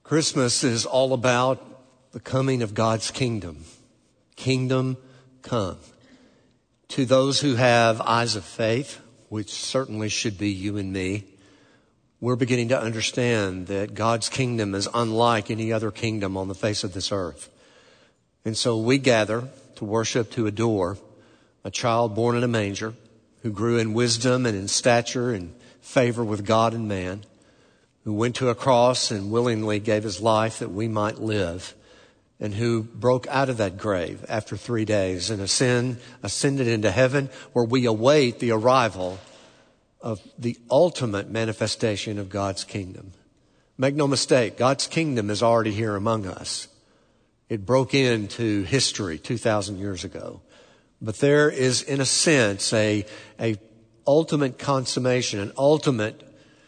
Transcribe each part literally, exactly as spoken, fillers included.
Christmas is all about the coming of God's kingdom. Kingdom come. To those who have eyes of faith, which certainly should be you and me, we're beginning to understand that God's kingdom is unlike any other kingdom on the face of this earth. And so we gather to worship, to adore a child born in a manger who grew in wisdom and in stature and favor with God and man, who went to a cross and willingly gave his life that we might live, and who broke out of that grave after three days and ascend, ascended into heaven, where we await the arrival of the ultimate manifestation of God's kingdom. Make no mistake, God's kingdom is already here among us. It broke into history two thousand years ago. But there is, in a sense, a, a ultimate consummation, an ultimate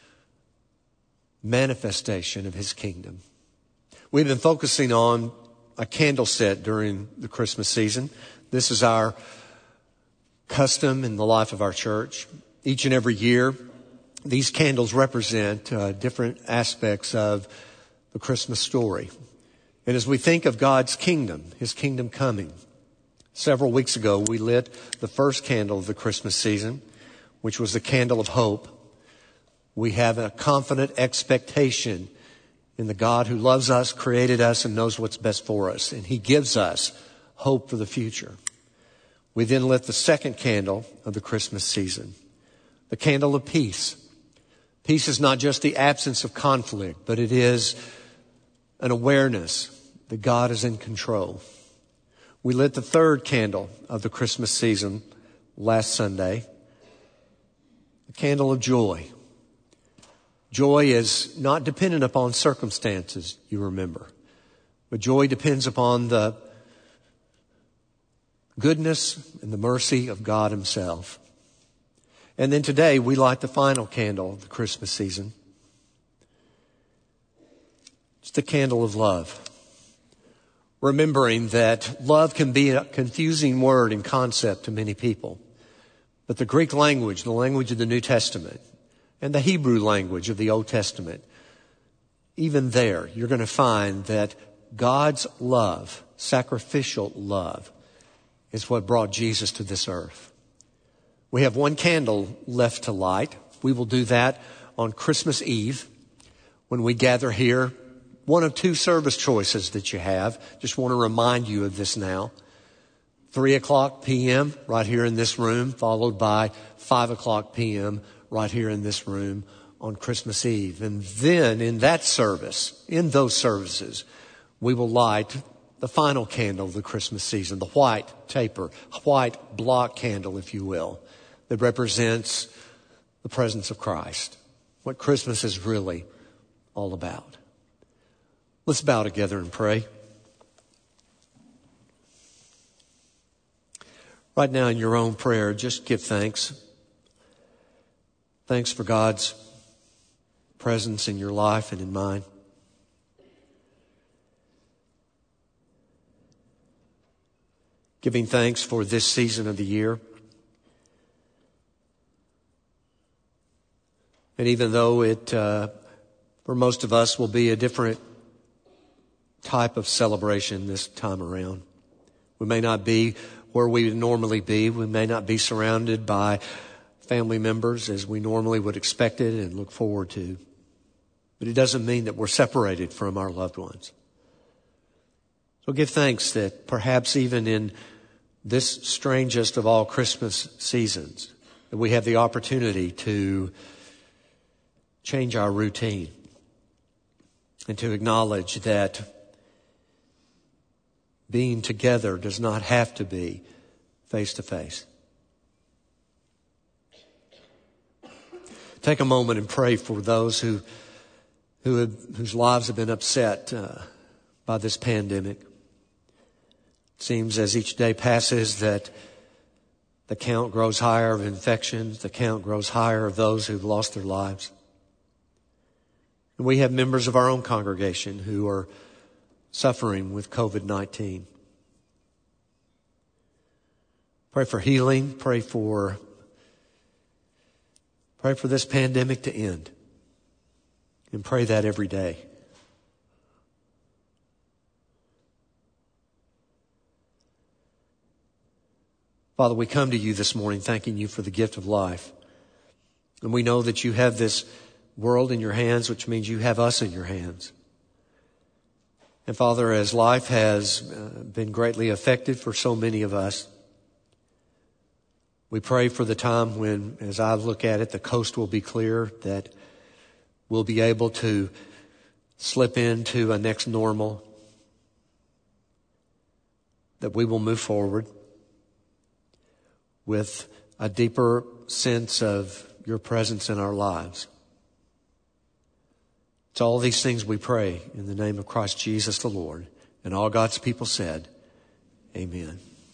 manifestation of his kingdom. We've been focusing on a candle set during the Christmas season. This is our custom in the life of our church. Each and every year, these candles represent uh, different aspects of the Christmas story. And as we think of God's kingdom, his kingdom coming, several weeks ago we lit the first candle of the Christmas season, which was the candle of hope. We have a confident expectation in the God who loves us, created us, and knows what's best for us. And he gives us hope for the future. We then lit the second candle of the Christmas season, the candle of peace. Peace is not just the absence of conflict, but it is an awareness that God is in control. We lit the third candle of the Christmas season last Sunday, the candle of joy. Joy is not dependent upon circumstances, you remember. But joy depends upon the goodness and the mercy of God himself. And then today we light the final candle of the Christmas season. It's the candle of love. Remembering that love can be a confusing word and concept to many people. But the Greek language, the language of the New Testament, and the Hebrew language of the Old Testament, even there, you're going to find that God's love, sacrificial love, is what brought Jesus to this earth. We have one candle left to light. We will do that on Christmas Eve when we gather here. One of two service choices that you have. Just want to remind you of this now. Three o'clock p.m. right here in this room, followed by five o'clock p.m. right here in this room on Christmas Eve. And then in that service, in those services, we will light the final candle of the Christmas season, the white taper, white block candle, if you will, that represents the presence of Christ, what Christmas is really all about. Let's bow together and pray. Right now in your own prayer, just give thanks. Thanks for God's presence in your life and in mine. Giving thanks for this season of the year. And even though it, uh, for most of us, will be a different type of celebration this time around. We may not be where we would normally be. We may not be surrounded by family members as we normally would expect it and look forward to. But it doesn't mean that we're separated from our loved ones. So give thanks that perhaps even in this strangest of all Christmas seasons, that we have the opportunity to change our routine and to acknowledge that being together does not have to be face to face. Take a moment and pray for those who, who have, whose lives have been upset uh, by this pandemic. It seems as each day passes that the count grows higher of infections, the count grows higher of those who've lost their lives. And we have members of our own congregation who are suffering with covid nineteen. Pray for healing. Pray for, pray for this pandemic to end. And pray that every day. Father, we come to you this morning thanking you for the gift of life. And we know that you have this world in your hands, which means you have us in your hands. And Father, as life has been greatly affected for so many of us, we pray for the time when, as I look at it, the coast will be clear, that we'll be able to slip into a next normal, that we will move forward with a deeper sense of your presence in our lives. It's all these things we pray in the name of Christ Jesus the Lord. And all God's people said, amen.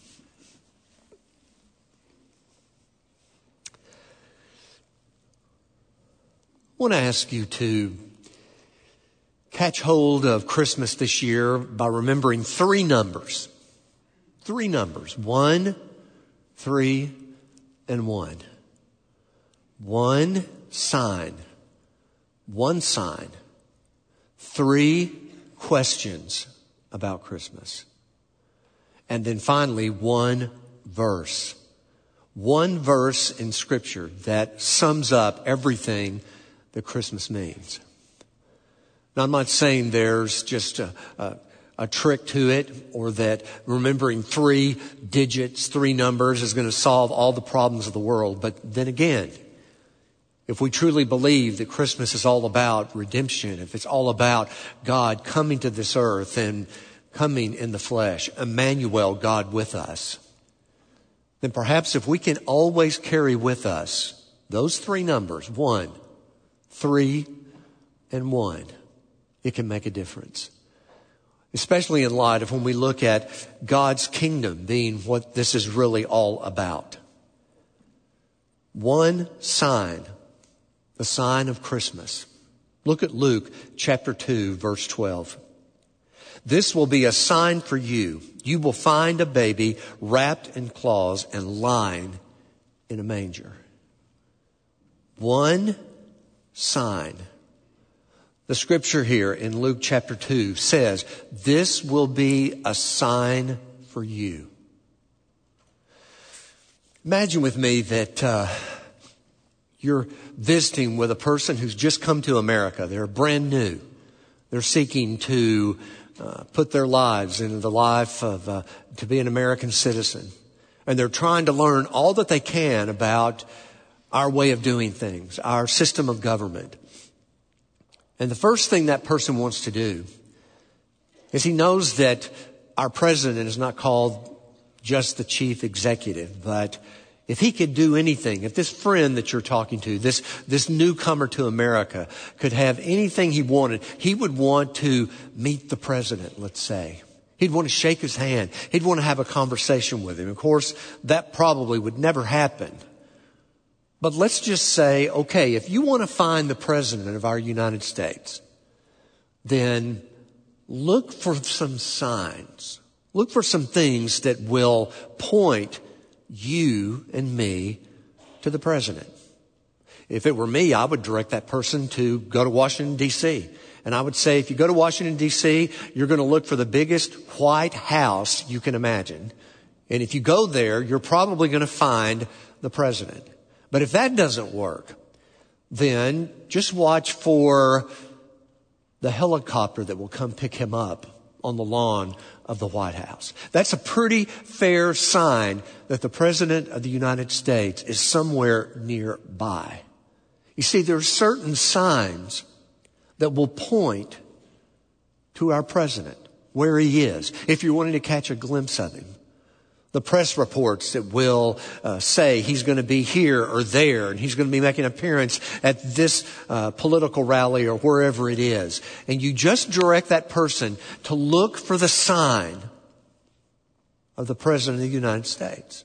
I want to ask you to catch hold of Christmas this year by remembering three numbers. Three numbers. One, three, and one. One sign. One sign. Three questions about Christmas. And then finally, one verse. One verse in Scripture that sums up everything that Christmas means. Now, I'm not saying there's just a, a, a trick to it, or that remembering three digits, three numbers is going to solve all the problems of the world. But then again, if we truly believe that Christmas is all about redemption, if it's all about God coming to this earth and coming in the flesh, Emmanuel, God with us, then perhaps if we can always carry with us those three numbers, one, three, and one, it can make a difference. Especially in light of when we look at God's kingdom being what this is really all about. One sign, the sign of Christmas. Look at Luke chapter two, verse twelve. This will be a sign for you. You will find a baby wrapped in cloths and lying in a manger. One sign. The scripture here in Luke chapter two says, this will be a sign for you. Imagine with me that uh, you're visiting with a person who's just come to America. They're brand new. They're seeking to uh, put their lives into the life of, uh, to be an American citizen. And they're trying to learn all that they can about our way of doing things, our system of government. And the first thing that person wants to do is he knows that our president is not called just the chief executive, but if he could do anything, if this friend that you're talking to, this, this newcomer to America could have anything he wanted, he would want to meet the president, let's say. He'd want to shake his hand. He'd want to have a conversation with him. Of course, that probably would never happen. But let's just say, okay, if you want to find the president of our United States, then look for some signs. Look for some things that will point you and me to the president. If it were me, I would direct that person to go to Washington, D C And I would say, if you go to Washington, D C, you're going to look for the biggest White House you can imagine. And if you go there, you're probably going to find the president. But if that doesn't work, then just watch for the helicopter that will come pick him up on the lawn of the White House. That's a pretty fair sign that the President of the United States is somewhere nearby. You see, there are certain signs that will point to our president, where he is, if you're wanting to catch a glimpse of him. The press reports that will uh, say he's going to be here or there, and he's going to be making an appearance at this uh, political rally or wherever it is. And you just direct that person to look for the sign of the President of the United States.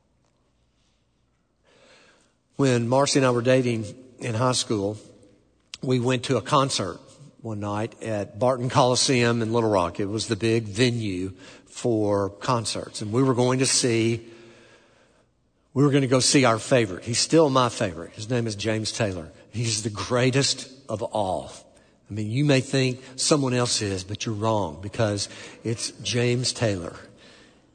When Marcy and I were dating in high school, we went to a concert one night at Barton Coliseum in Little Rock. It was the big venue for concerts. And we were going to see, we were going to go see our favorite. He's still my favorite. His name is James Taylor. He's the greatest of all. I mean, you may think someone else is, but you're wrong, because it's James Taylor.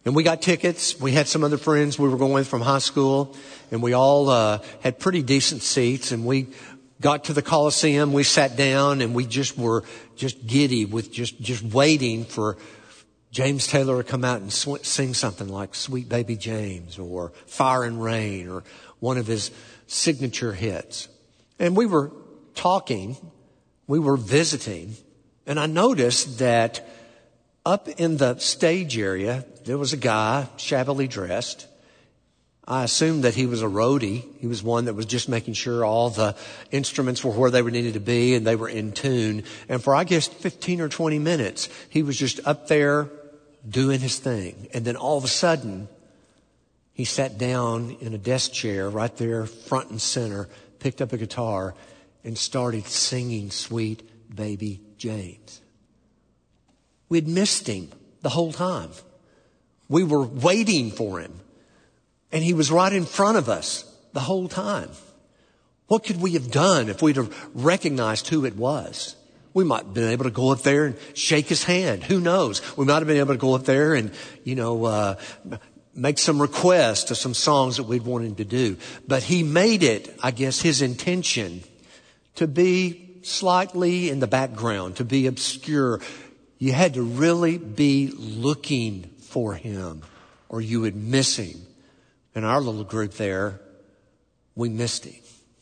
And we got tickets. We had some other friends we were going with from high school, and we all uh, had pretty decent seats. And we got to the Coliseum. We sat down, and we just were just giddy with just, just waiting for James Taylor to come out and sw- sing something like Sweet Baby James or Fire and Rain or one of his signature hits. And we were talking. We were visiting. And I noticed that up in the stage area, there was a guy shabbily dressed. I assumed that he was a roadie. He was one that was just making sure all the instruments were where they were needed to be and they were in tune. And for, I guess, fifteen or twenty minutes, he was just up there doing his thing. And then all of a sudden, he sat down in a desk chair right there, front and center, picked up a guitar, and started singing Sweet Baby James. We'd missed him the whole time. We were waiting for him. And he was right in front of us the whole time. What could we have done if we'd have recognized who it was? We might have been able to go up there and shake his hand. Who knows? We might have been able to go up there and, you know, uh, make some requests to some songs that we'd want him to do. But he made it, I guess, his intention to be slightly in the background, to be obscure. You had to really be looking for him or you would miss him. In our little group there, we missed him.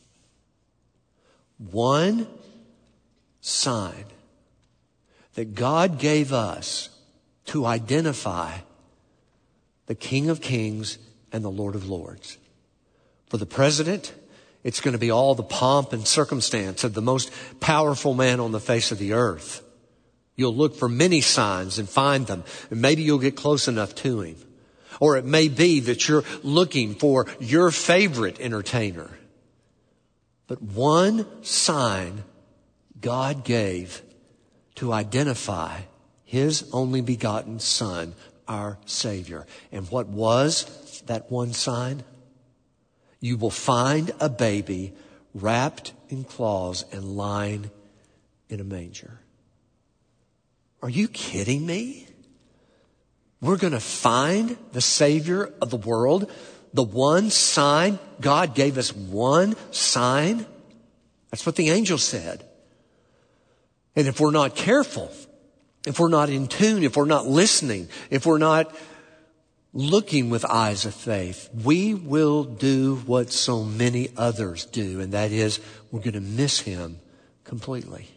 One sign that God gave us to identify the King of Kings and the Lord of Lords. For the president, it's going to be all the pomp and circumstance of the most powerful man on the face of the earth. You'll look for many signs and find them, and maybe you'll get close enough to him. Or it may be that you're looking for your favorite entertainer. But one sign God gave to identify His only begotten Son, our Savior. And what was that one sign? You will find a baby wrapped in cloths and lying in a manger. Are you kidding me? We're going to find the Savior of the world, the one sign. God gave us one sign. That's what the angel said. And if we're not careful, if we're not in tune, if we're not listening, if we're not looking with eyes of faith, we will do what so many others do, and that is we're going to miss Him completely.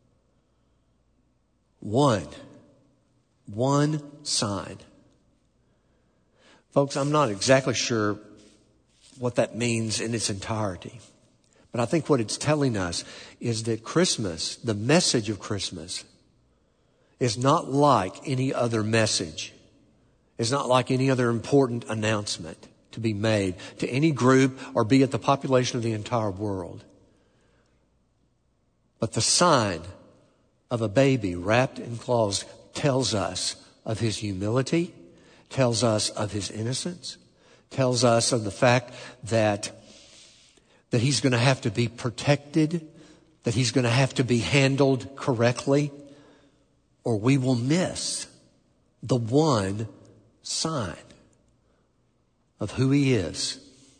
One. One sign. Folks, I'm not exactly sure what that means in its entirety. But I think what it's telling us is that Christmas, the message of Christmas, is not like any other message. It's not like any other important announcement to be made to any group or be it the population of the entire world. But the sign of a baby wrapped in cloths tells us of His humility, tells us of His innocence, tells us of the fact that, that He's going to have to be protected, that He's going to have to be handled correctly, or we will miss the one sign of who He is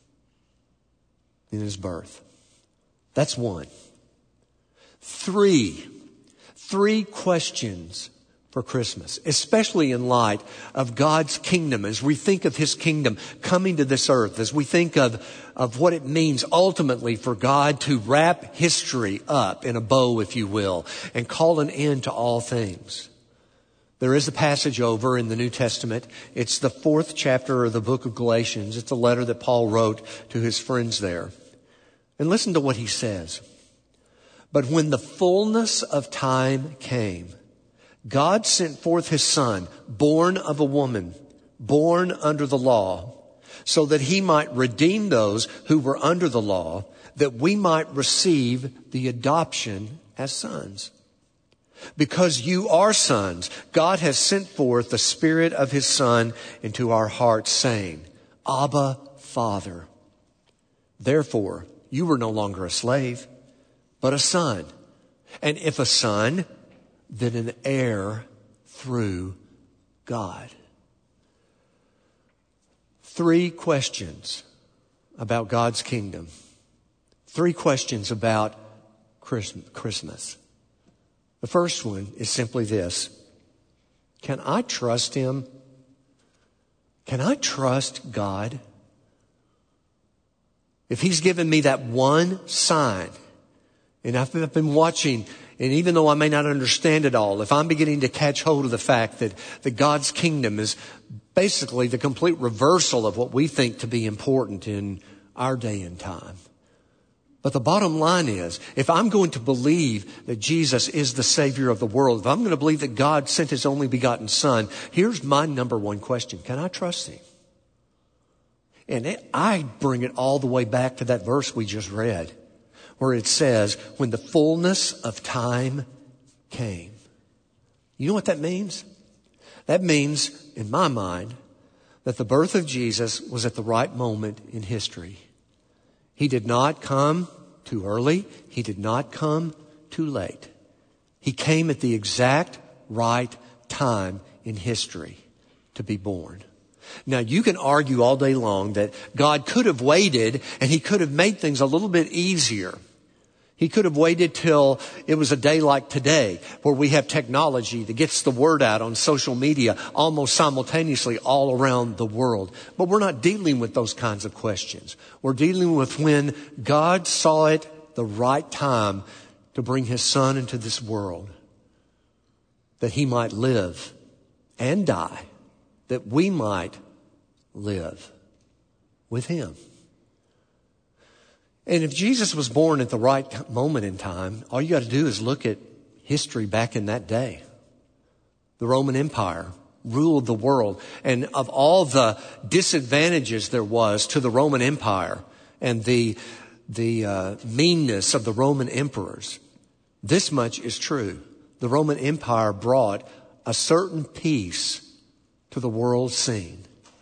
in His birth. That's one. Three. Three questions for Christmas, especially in light of God's kingdom, as we think of His kingdom coming to this earth, as we think of, of what it means ultimately for God to wrap history up in a bow, if you will, and call an end to all things. There is a passage over in the New Testament. It's the fourth chapter of the book of Galatians. It's a letter that Paul wrote to his friends there. And listen to what he says. But when the fullness of time came, God sent forth His Son, born of a woman, born under the law, so that He might redeem those who were under the law, that we might receive the adoption as sons. Because you are sons, God has sent forth the Spirit of His Son into our hearts, saying, Abba, Father. Therefore, you were no longer a slave, but a son. And if a son, then an heir through God. three questions about God's kingdom. Three questions about Christmas. The first one is simply this. Can I trust Him? Can I trust God? If He's given me that one sign, and I've been watching, and even though I may not understand it all, if I'm beginning to catch hold of the fact that, that God's kingdom is basically the complete reversal of what we think to be important in our day and time. But the bottom line is, if I'm going to believe that Jesus is the Savior of the world, if I'm going to believe that God sent His only begotten Son, here's my number one question. Can I trust Him? And it, I bring it all the way back to that verse we just read, where it says, when the fullness of time came. You know what that means? That means, in my mind, that the birth of Jesus was at the right moment in history. He did not come too early. He did not come too late. He came at the exact right time in history to be born. Now, you can argue all day long that God could have waited and He could have made things a little bit easier. He could have waited till it was a day like today, where we have technology that gets the word out on social media almost simultaneously all around the world. But we're not dealing with those kinds of questions. We're dealing with when God saw it the right time to bring His Son into this world, that He might live and die, that we might live with Him. And if Jesus was born at the right moment in time, all you got to do is look at history back in that day. The Roman Empire ruled the world. And of all the disadvantages there was to the Roman Empire and the, the uh, meanness of the Roman emperors, this much is true. The Roman Empire brought a certain peace to the world scene.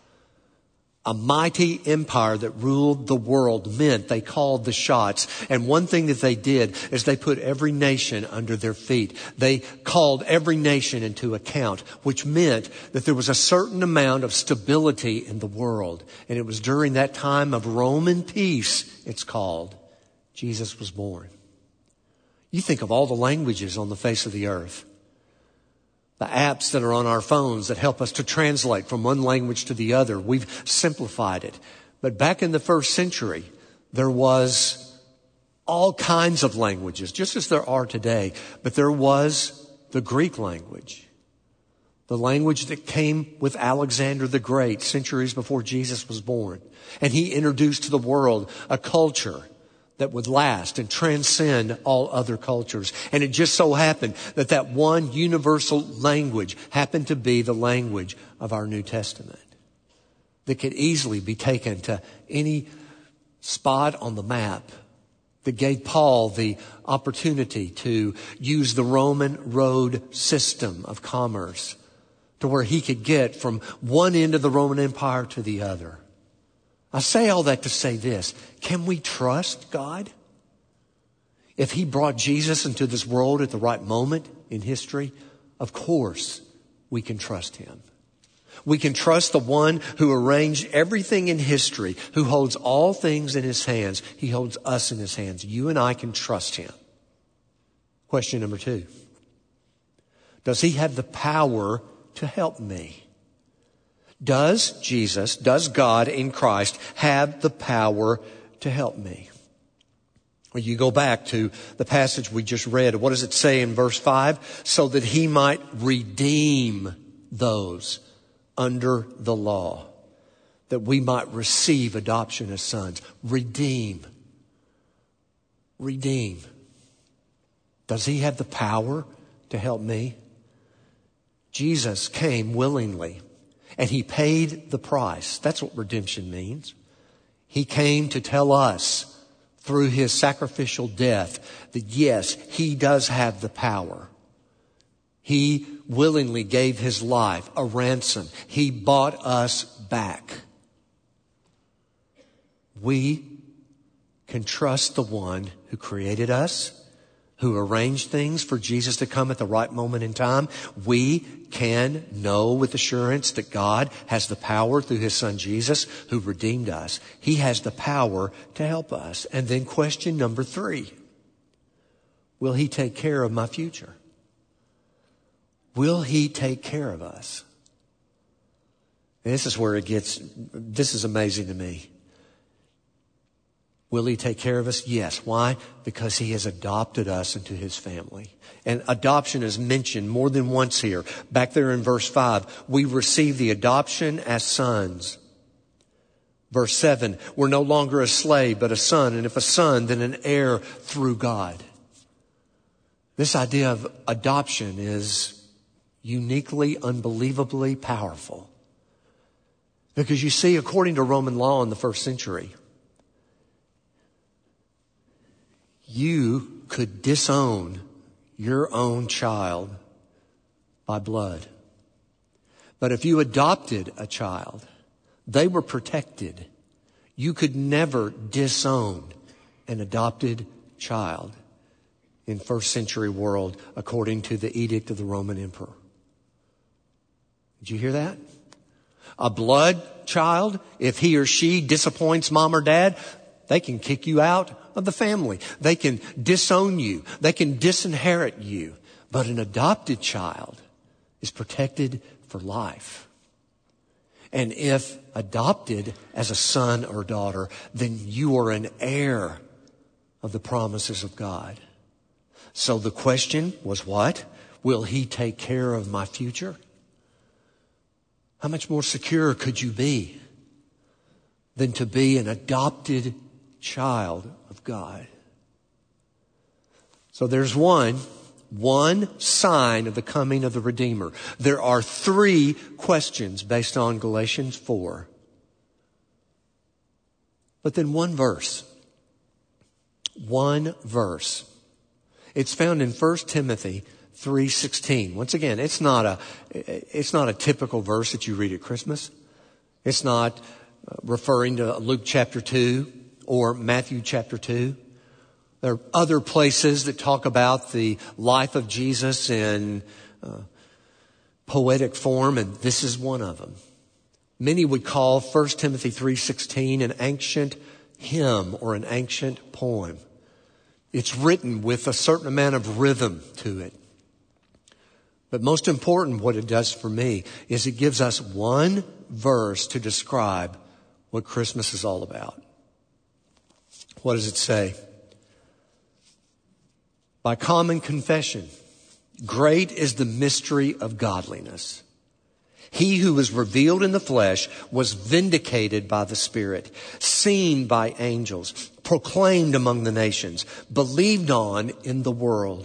A mighty empire that ruled the world meant they called the shots. And one thing that they did is they put every nation under their feet. They called every nation into account, which meant that there was a certain amount of stability in the world. And it was during that time of Roman peace, it's called, Jesus was born. You think of all the languages on the face of the earth. The apps that are on our phones that help us to translate from one language to the other. We've simplified it. But back in the first century, there was all kinds of languages, just as there are today. But there was the Greek language, the language that came with Alexander the Great centuries before Jesus was born. And he introduced to the world a culture that would last and transcend all other cultures. And it just so happened that that one universal language happened to be the language of our New Testament, that could easily be taken to any spot on the map, that gave Paul the opportunity to use the Roman road system of commerce to where he could get from one end of the Roman Empire to the other. I say all that to say this. Can we trust God? If He brought Jesus into this world at the right moment in history, of course we can trust Him. We can trust the one who arranged everything in history, who holds all things in His hands. He holds us in His hands. You and I can trust Him. Question number two. Does He have the power to help me? Does Jesus, does God in Christ have the power to help me? Well, you go back to the passage we just read. What does it say in verse five? So that He might redeem those under the law, that we might receive adoption as sons. Redeem. Redeem. Does He have the power to help me? Jesus came willingly. And He paid the price. That's what redemption means. He came to tell us through His sacrificial death that yes, He does have the power. He willingly gave His life a ransom. He bought us back. We can trust the one who created us, who arranged things for Jesus to come at the right moment in time, we can know with assurance that God has the power through his son Jesus who redeemed us. He has the power to help us. And then question number three, will he take care of my future? Will he take care of us? And this is where it gets, this is amazing to me. Will he take care of us? Yes. Why? Because he has adopted us into his family. And adoption is mentioned more than once here. Back there in verse five, we receive the adoption as sons. Verse seven, we're no longer a slave, but a son. And if a son, then an heir through God. This idea of adoption is uniquely, unbelievably powerful. Because you see, according to Roman law in the first century, you could disown your own child by blood. But if you adopted a child, they were protected. You could never disown an adopted child in first century world according to the edict of the Roman emperor. Did you hear that? A blood child, if he or she disappoints mom or dad, they can kick you out of the family. They can disown you. They can disinherit you. But an adopted child is protected for life. And if adopted as a son or daughter, then you are an heir of the promises of God. So the question was what? Will he take care of my future? How much more secure could you be than to be an adopted child of God? So there's one, one sign of the coming of the Redeemer. There are three questions based on Galatians four. But then one verse. One verse. It's found in First Timothy three sixteen. Once again, it's not a, it's not a typical verse that you read at Christmas. It's not referring to Luke chapter two or Matthew chapter two. There are other places that talk about the life of Jesus in uh, poetic form, and this is one of them. Many would call First Timothy three sixteen an ancient hymn or an ancient poem. It's written with a certain amount of rhythm to it. But most important, what it does for me is it gives us one verse to describe what Christmas is all about. What does it say? By common confession, great is the mystery of godliness. He who was revealed in the flesh was vindicated by the Spirit, seen by angels, proclaimed among the nations, believed on in the world,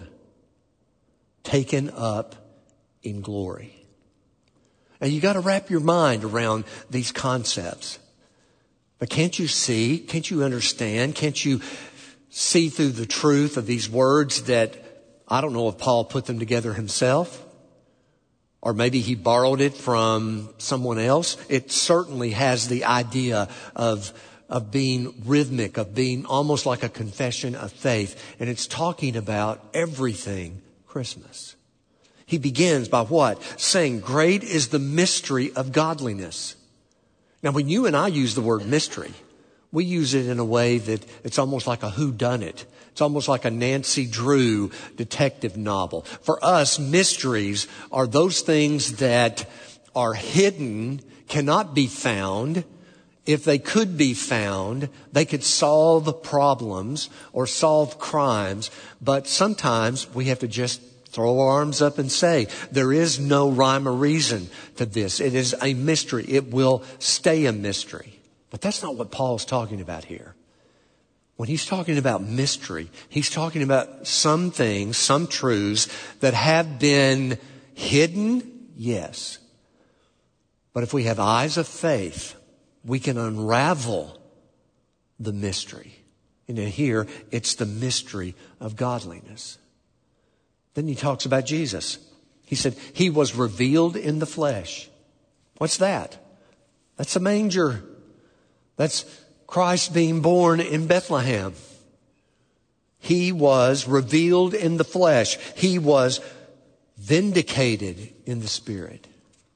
taken up in glory. And you got to wrap your mind around these concepts. But can't you see? Can't you understand? Can't you see through the truth of these words that I don't know if Paul put them together himself, or maybe he borrowed it from someone else. It certainly has the idea of, of being rhythmic, of being almost like a confession of faith. And it's talking about everything Christmas. He begins by what? Saying, great is the mystery of godliness. Now, when you and I use the word mystery, we use it in a way that it's almost like a whodunit. It's almost like a Nancy Drew detective novel. For us, mysteries are those things that are hidden, cannot be found. If they could be found, they could solve problems or solve crimes. But sometimes we have to just throw our arms up and say, there is no rhyme or reason to this. It is a mystery. It will stay a mystery. But that's not what Paul's talking about here. When he's talking about mystery, he's talking about some things, some truths that have been hidden, yes. But if we have eyes of faith, we can unravel the mystery. And in here, it's the mystery of godliness. Then he talks about Jesus. He said, he was revealed in the flesh. What's that? That's a manger. That's Christ being born in Bethlehem. He was revealed in the flesh. He was vindicated in the Spirit.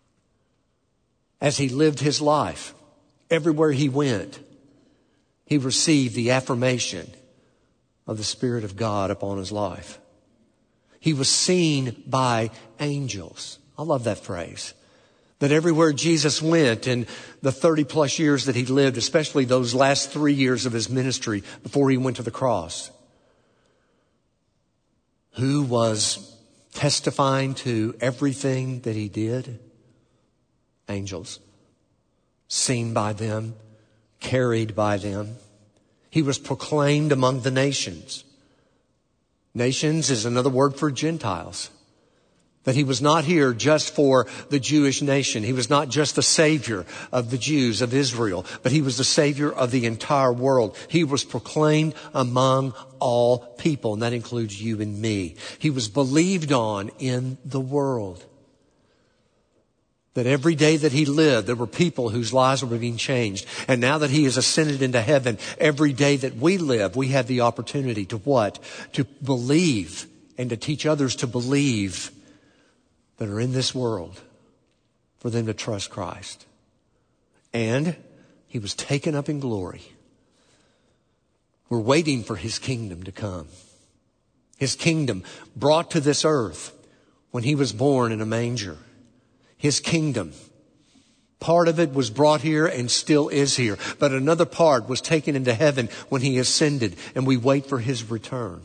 As he lived his life, everywhere he went, he received the affirmation of the Spirit of God upon his life. He was seen by angels. I love that phrase. That everywhere Jesus went in the thirty plus years that he lived, especially those last three years of his ministry before he went to the cross, who was testifying to everything that he did? Angels. Seen by them, carried by them. He was proclaimed among the nations. Nations is another word for Gentiles. That he was not here just for the Jewish nation. He was not just the Savior of the Jews of Israel, but he was the Savior of the entire world. He was proclaimed among all people, and that includes you and me. He was believed on in the world. That every day that he lived, there were people whose lives were being changed. And now that he has ascended into heaven, every day that we live, we have the opportunity to what? To believe and to teach others to believe that are in this world, for them to trust Christ. And he was taken up in glory. We're waiting for his kingdom to come. His kingdom brought to this earth when he was born in a manger. His kingdom, part of it was brought here and still is here. But another part was taken into heaven when he ascended, and we wait for his return.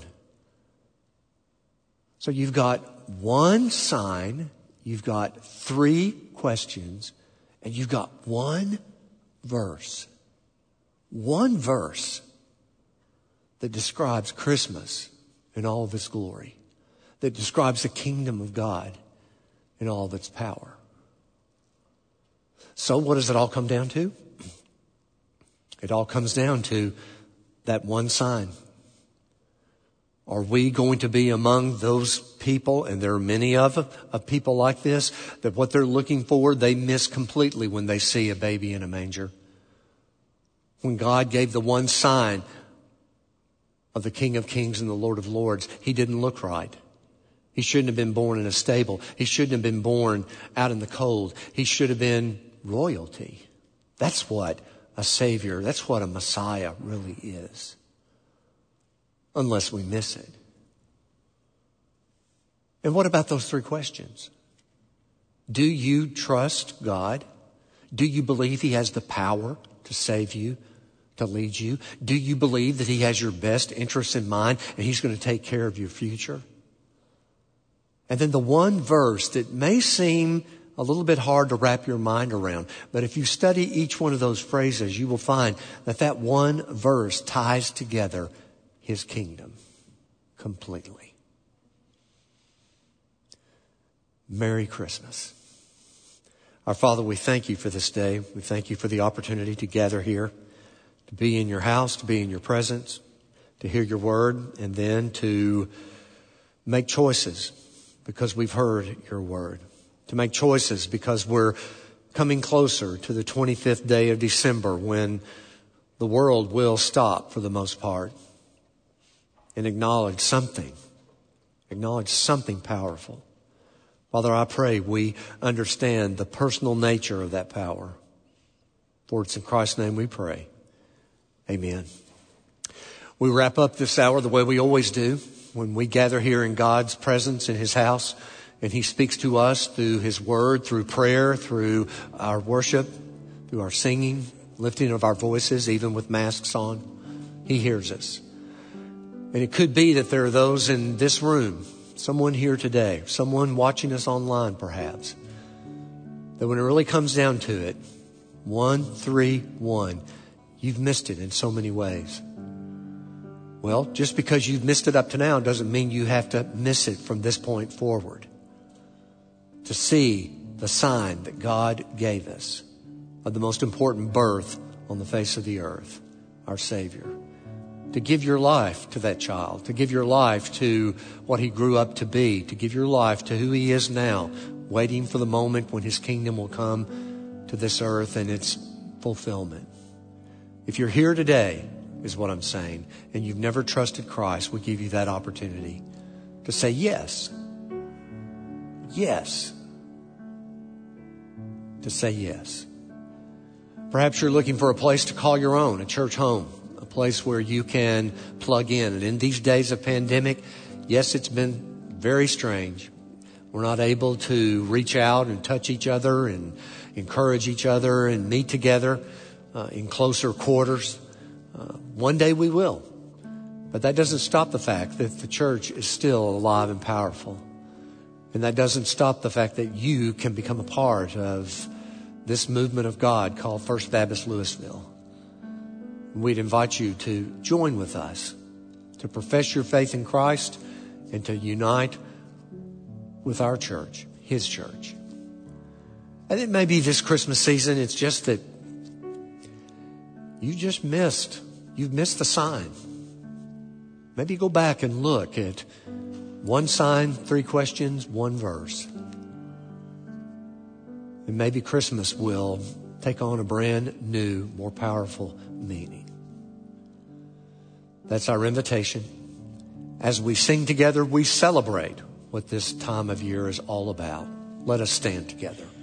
So you've got one sign, you've got three questions, and you've got one verse. One verse that describes Christmas in all of its glory. That describes the kingdom of God in all of its power. So what does it all come down to? It all comes down to that one sign. Are we going to be among those people, and there are many of, of people like this, that what they're looking for, they miss completely when they see a baby in a manger? When God gave the one sign of the King of Kings and the Lord of Lords, he didn't look right. He shouldn't have been born in a stable. He shouldn't have been born out in the cold. He should have been royalty. That's what a Savior, that's what a Messiah really is. Unless we miss it. And what about those three questions? Do you trust God? Do you believe he has the power to save you, to lead you? Do you believe that he has your best interests in mind and he's going to take care of your future? And then the one verse that may seem a little bit hard to wrap your mind around, but if you study each one of those phrases, you will find that that one verse ties together his kingdom completely. Merry Christmas. Our Father, we thank you for this day. We thank you for the opportunity to gather here, to be in your house, to be in your presence, to hear your word, and then to make choices because we've heard your word. To make choices because we're coming closer to the twenty-fifth day of December when the world will stop for the most part and acknowledge something, acknowledge something powerful. Father, I pray we understand the personal nature of that power. For it's in Christ's name we pray. Amen. We wrap up this hour the way we always do when we gather here in God's presence in his house. And he speaks to us through his word, through prayer, through our worship, through our singing, lifting of our voices, even with masks on. He hears us. And it could be that there are those in this room, someone here today, someone watching us online perhaps, that when it really comes down to it, one, three, one, you've missed it in so many ways. Well, just because you've missed it up to now doesn't mean you have to miss it from this point forward. To see the sign that God gave us of the most important birth on the face of the earth, our Savior. To give your life to that child, to give your life to what he grew up to be, to give your life to who he is now, waiting for the moment when his kingdom will come to this earth and its fulfillment. If you're here today is what I'm saying, and you've never trusted Christ, we give you that opportunity to say yes. Yes. To say yes. Perhaps you're looking for a place to call your own, a church home, a place where you can plug in. And in these days of pandemic, yes, it's been very strange. We're not able to reach out and touch each other and encourage each other and meet together uh, in closer quarters. Uh, one day we will. But that doesn't stop the fact that the church is still alive and powerful. And that doesn't stop the fact that you can become a part of this movement of God called First Baptist Louisville. We'd invite you to join with us, to profess your faith in Christ and to unite with our church, His church. And it may be this Christmas season, it's just that you just missed, you've missed the sign. Maybe go back and look at one sign, three questions, one verse. And maybe Christmas will take on a brand new, more powerful meaning. That's our invitation. As we sing together, we celebrate what this time of year is all about. Let us stand together.